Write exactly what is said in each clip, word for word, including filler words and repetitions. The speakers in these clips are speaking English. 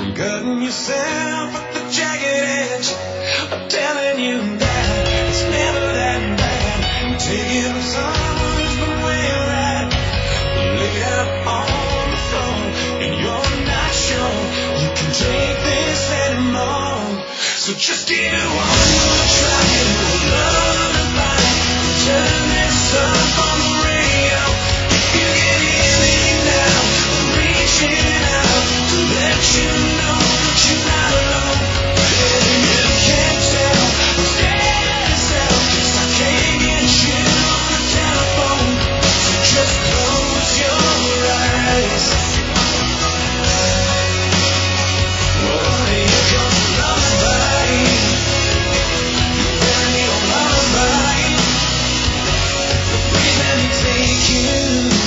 Cutting yourself at the jagged edge, I'm telling you that it's never that bad. Taking the summers from where you're at, laid out on the floor, and you're not sure you can take this anymore. So just give it one more try and we'll love it back. Turn this up on the radio. If you can hear me now, I'm reaching out to let you know that you're not alone. And you can't tell I'm scared of myself, 'cause I can't get you on the telephone. So just close your eyes. Oh, here comes the lullaby. You're wearing your lullaby. Please let me take you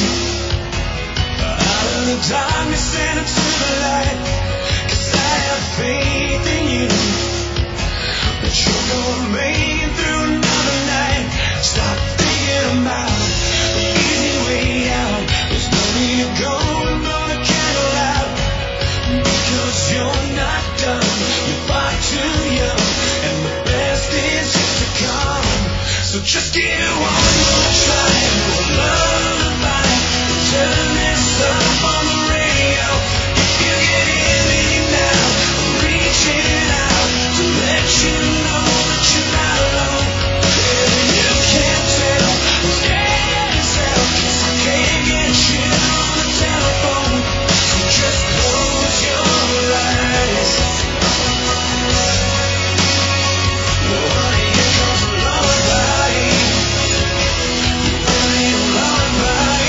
out of the darkness and into the light. 'Cause I have faith in you, that you're gonna make it through another night. Stop thinking about the easy way out. There's no need to go and blow the candle out, because you're not done. You're far too young, and the best is yet to come. So just give it one more try and we'll love it back. Turn this up on the radio. If you can hear me now, I'm reaching out to let you know that you're not alone. And you can't tell I'm scared of myself, 'cause I can't get you on the telephone. So just close your eyes. Oh, here comes the lullaby. You're wearing your lullaby.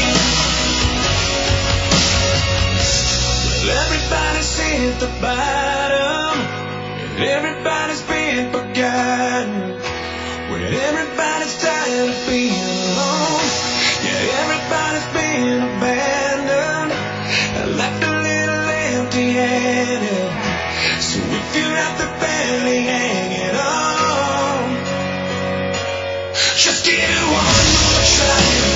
Well, everybody's hit the bottom, and everybody's been forgotten. When everybody's tired of being alone, yeah, everybody's been abandoned and left a little empty-handed. So if you're out there barely hanging on, just give it one more try.